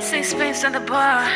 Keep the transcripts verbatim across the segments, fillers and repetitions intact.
Sixpence on the bar.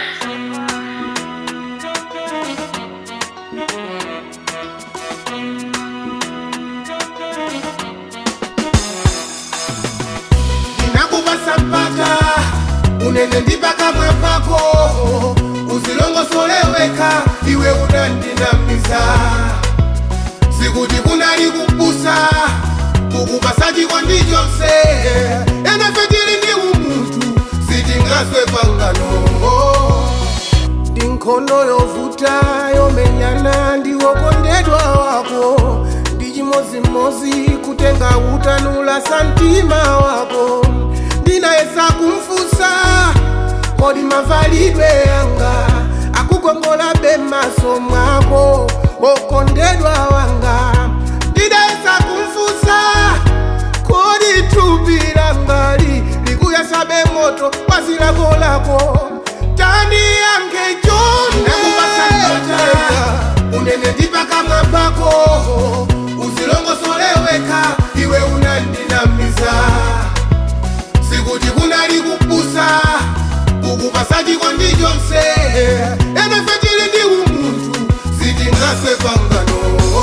Ninakubasa mpaka unene ndipaka mwapako, uzilongo soleweka iwe unandinamiza. Sikuti kunali kupusa kukubasa chiko ndichonse, ene fetili ndi umutu sitingaswe pangano. Ndinkono yovuta yomenyana ndiwokondedwa wako, ndi chimozimozi kutenga utanula santima wako. Ndinayesa kumfusa kodi mavalidwe yanga akugongola bemaso mwako okondedwa wanga. Ndinayesa kumfusa kodi tubira ngali likuyasabe moto wazilako lako. Tani yange jone nakubasa mpaka unene ndipaka mwapako, uzilongo soleweka iwe unandinamiza. Sikuti kunali kupusa kukubasa chiko ndichonse, ene fetili ndi umutu sitingaswe pangano.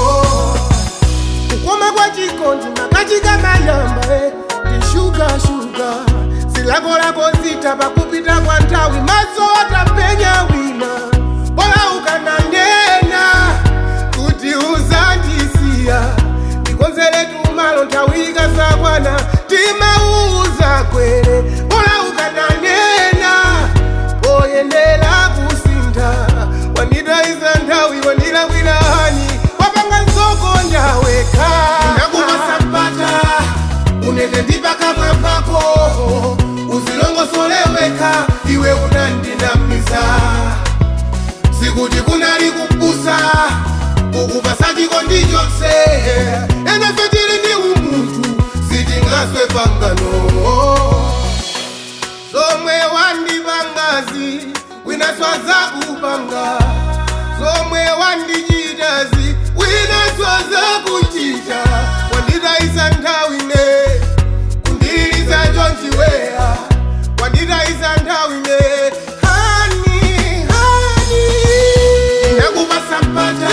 Kukoma kwa chikondi makachika mayamba eh, ndi shuga shuga. Silako lako zita pakupita kwa ntawi maso watapenya wina. Bola ukananena kuti uzandisiya, ndikonzele tumalo ntawika sakwana tima uza kwele. Bola ukananena oyendela kusinda, wanida iza ndawi wanila wina hani wapanga nsoko njaweka. Nakubasa mpata unene ndipaka mwapako, uzilongo soleweka iwe unandinamiza. Sikuti kunali kupusa kukubasa chiko ndichonse, ene fetili ndi umutu sitingaswe pangano. Zomwe wandipangazi wina swaza kupanga, zomwe wandichitazi wina swaza kuchita. Wanditaisa ntawine kundiliza chonchiweya, wanditaisa ntawine hani hani. Nakubasa mpata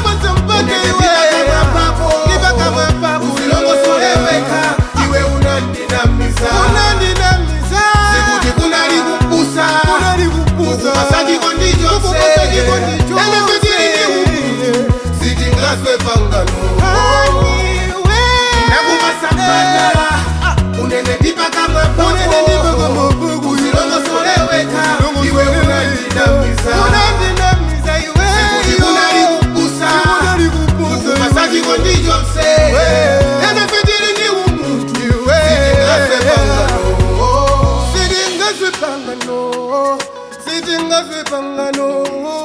ndipaka mwapako, uzilongo soleweka iwe unandinamiza. Sikuti kunali kupusa kukubasa chiko ndichonse, ene fetili ndi umutu sitingaswe pangano. Nakubasa mpata unene ndipaka mwapako, uzilongo soleweka iwe unandinamiza. Sikuti kunali kupusa kukubasa chiko ndichonse, ene fetili ndi umutu sitingaswe pangano. Sitingaswe pangano, sitingaswe pangano.